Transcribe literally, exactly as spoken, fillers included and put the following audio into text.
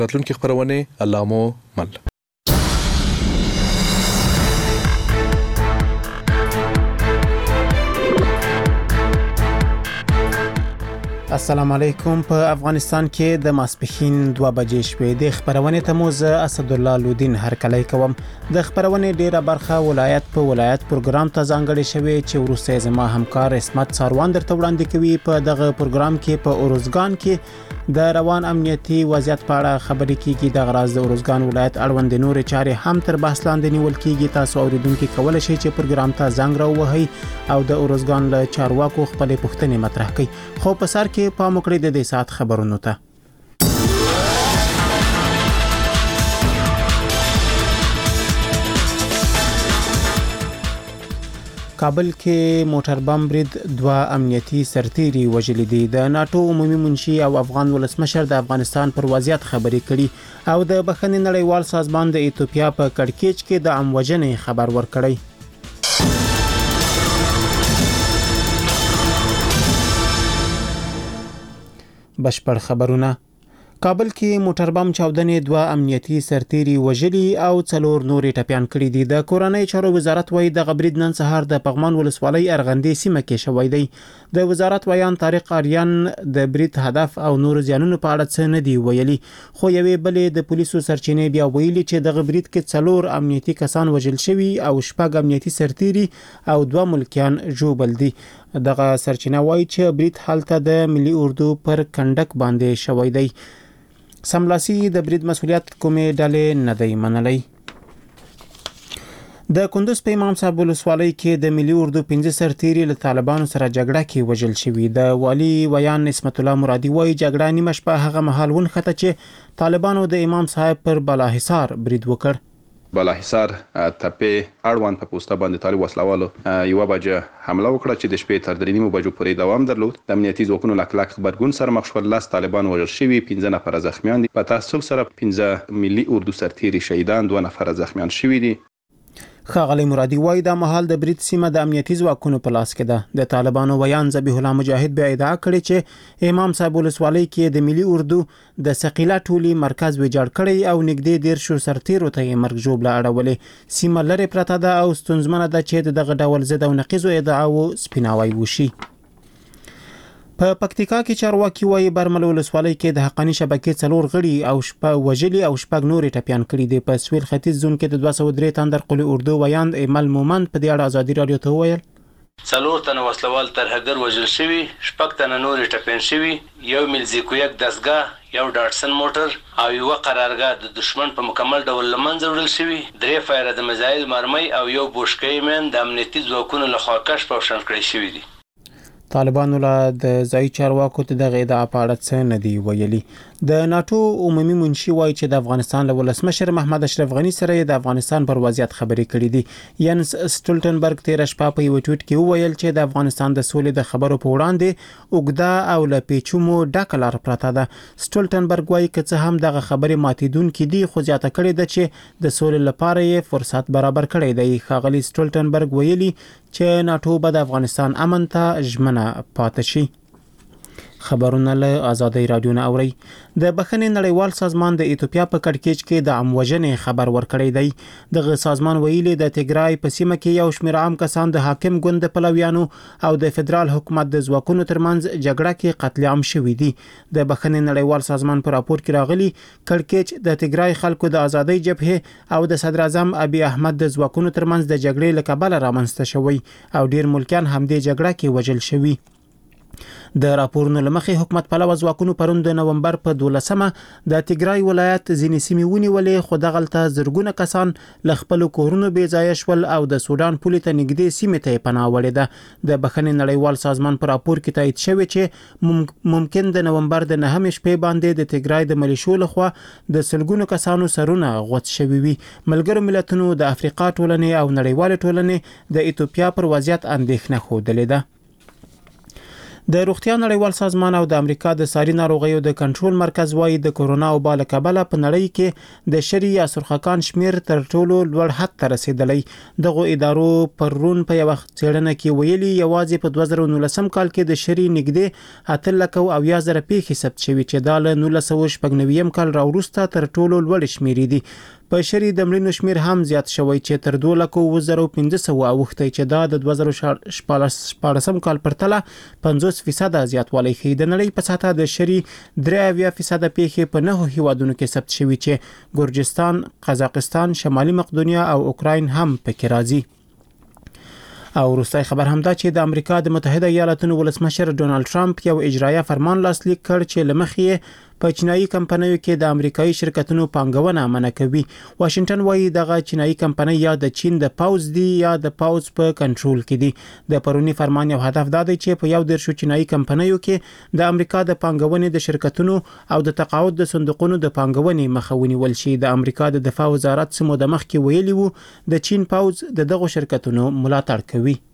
راتلونکي خبرونه الله مو مل. السلام علیکم. په افغانستان کې د ماسپښین دوه بجې شوې د خبرونه ته مو زه اسد الله لودین هرکلی کوم. د خبرونه ډیره برخه ولایت په ولایت پروګرام ته ځانګړې شوې چې ورسته زما همکار اسمت ساروان درته وړاندې کوي. په دغه پروګرام کې په اورزګان کې د روان امنیتي وضعیت په اړه خبرې کیږي. د غراز د اورزګان ولایت اړوند نور چارې هم تر بحث لاندې نیول کیږي. تاسو اوریدونکو کولای شئ چې پروګرام ته زنګ راووهئ او د اورزګان له چارواکو خپل پوښتنې مطرح کړئ. خو په سر کې پام وکړئ د دې سات خبرونو ته. کابل کې موټر بم برید دوه امنیتي سرتیري وژلي دي. د ناتو عمومي منشي او افغان ولسمشر د افغانستان پر وضعیت خبرې کړي او د بخښنې نړیوال سازمان د ایتوپیا په کړکېچ کې د اموجنې خبر ورکړی. بشپړ خبرونه. کابل کې موټر بم چاودنې دوه امنیتي سرتیري وژلي او څلور نورې ټپيان کړي دي. د کورنۍ چارو وزارت وايي د غبرید نن سهار د پغمان ولسوالۍ ارغندې سیمه کې شوی دی. د وزارت ویان طارق آریان د برید هدف او نور زیانونو په اړه څه نه دی ویلي، خو یوې بلې د پولیسو سرچینې بیا ویلي چې د غبرید کې څلور امنیتي کسان وژل شوي او شپږ امنیتي سرتیري او دوه ملکیان ژوبل دي. دغه سرچینه وایي چې برید حالت د ملي اردو پر کندک باندې شوی دی. سملاسي د برید مسولیت کومې ډلې نه دی منلی. د کندوز په امام صاحب ولسوالۍ کې د ملي اردو پنځه سرتیري له طالبانو سره جګړه کې وژل شوي. د والی ویان نسمت الله مرادي وایي جګړه نیمه شپه هغه مهال ونښته چې طالبانو د امام صاحب پر بالاحصار برید وکړ. بالاحصار تپې اړوند په پوسټه باندې طالب وسلوالو یو بجه حمله وکړه چې د شپې تر درې نیمو بجو پورې دوام درلود. د امنیتي ځواکونو له کلک غبرګون سره مخ شول. لاس طالبان وژل شوي، پنځه نفر زخمیان دي. په تاسو سره پنځه ملي اردو سرتیري شهیدان، دوه نفر زخمیان شوي دي. ښاغلی مرادي وایي د مهال د برید سیمه د امنیتي ځواکونو په لاس کې ده. د طالبانو ویان ذبیح الله مجاهد بیا ادعا کړې چې امام صاحب ولسوالۍ کې د ملي اردو د ثقيله ټولي مرکز ویجاړ کړی او نږدې ډیر شو سرتیرو ته یې مرګ ژوبله اړولې. سیمه لرې پرته ده او ستونزمنه ده چې دغه ډول ضد او نقیضو ادعاو سپیناوی وشي. په پکتیکا کې چارواکي وایي برمل ولسوالۍ کې د حقانی شبکې څلور غړي او شپږ وژلي او شپږ نورې ټپيان کړي دي. په سویل ختیځ زون کې د دوه سوه درې تندر قلی اردو ویاند ایمل مومند په دې اړه ازادي رادیو ته وویل څلور تنه وسلوال ترهګر وژل شوي، شپږ تنه نورې ټپيان شوي، یو ملزیکو یک دستګاه، یو ډاټسن موټر او یو قرارګاه د دشمن په مکمل ډول لمنځه وړل شوي. درې فایره د میزایل مرمۍ او یو بوشکې من د امنیتي ځواکونو لخوا کشف او شنډ کړی شوي دي. طالبانو له د ځای چارواکو ته دغه ادعا په اړه څه نه دی ویلي. د ناتو عمومي منشي وایي چې د افغانستان له ولسمشر محمد اشرف غني سره د افغانستان پر وضعیت خبرې کړې دي. ینس سټولټنبرګ تیر شپه په یو ټویټ کې وویل چې د افغانستان د سولې د خبرو په وړاندې اوږده او له پیچومو ډکه لار پرته ده. سټولټنبرګ وایي که څه هم دغه خبرې ماتیدونکې دي، خو زیاته کړې ده چې د سولې لپاره یې فرصت برابر کړی دی. ښاغلي سټولټنبرګ ویلي چې ناتو به د افغانستان امن ته ژمنه پاتې شي. خبرونه له آزادۍ رادیو نه اوري. د بخښنې نړیوال سازمان د ایتوپیا په کړکېچ کې د اموجنې خبر ورکړی دی. دغه سازمان ویلي د تیګرای په سیمه کې یو شمېر عام کسان د حاکم ګوند د پلویانو او د فدرال حکومت د ځواکونو ترمنځ جګړه کې قتل عام شوي دي. د بخښنې نړیوال سازمان په راپور کې راغلي کړکېچ د تیګرای خلکو د آزادۍ جبهې او د صدر اعظم ابي احمد د ځواکونو ترمنځ د جګړې له کبله رامنځته شوی او ډیر ملکیان هم د جګړه کې وژل شوي. د راپورونو لمخې حکومت پلوه ځواکونو پرون د نومبر په دولسمه د تیګرای ولایت ځینې سیمې ونیولې، خو دغلته زرګونه کسان له خپلو کورونو بې ځایه شول او د سودان پولې ته نږدې سیمې ته یې پناه وړې ده. د بخښنې نړیوال سازمان په راپور کې تایید شوی چې ممکن د نومبر د نهمې شپې باندې د تیګرای د ملیشو لخوا د سلګونو کسانو سرونه غوڅ شوي وي. ملګرو ملتونو د افریقا ټولنې او نړیوال ټولنې د ایتوپیا پر وضعیت اندېښنه ښودلې ده. د روغتیا نړیوال سازمان او د امریکا د ساري ناروغیو د کنټرول مرکز وايي د کورونا وبا له کبله په نړۍ کې د شری یا سرخکان شمیر تر ټولو لوړ حد ته رسیدلی. دغه ادارو پرون په یو څېړنه کې ویلي یوازې په دوه زره نولسم کال کې د شری نږدې اته لک او اویا زره پیښې ثبت شوي چې دا له نولس سوه شپږ نوي کال راوروسته تر ټولو لوړ شمیر دي. په شری د مړینو شمیر هم زیات شوی چې تر دوه لک او زره پنځه سوه اوښتی چې دا د دوه زره شپاړسم کال پرتله پنځوس فیصد زیاتوالی ښیي. د نړۍ په سطحه د شری درې اویا فیصد پیښې په نهو هیوادونو کې ثبت شوي چې ګرجستان، قزاقستان، شمالي مقدونیه او اوکراین هم پکې راځي. او وروستی خبر هم دا چې د امریکا د متحده ایالاتونو ولسمشر ډونالد ټرمپ یو اجرایه فرمان لاسلیک کړ چې له مخې په چینایي کمپنیو کې د امریکایي شرکتونو پانګونه منع کوي. واشنگټن وايي دغه چینایي کمپنۍ یا د چین د پاوز دی یا د پاوز په کنټرول کې دي. د پرونی فرمان یو هدف دا دی چې په یو درشو چینایي کمپنیو کې د امریکا د پانګونې د شرکتونو او د تقاعد د صندوقونو د پانګونې مخه ونیول شي. د امریکا د دفاع وزارت سمو د مخ کې ویلي وو د چین پاوز د دغه شرکتونو ملاتړ کوي.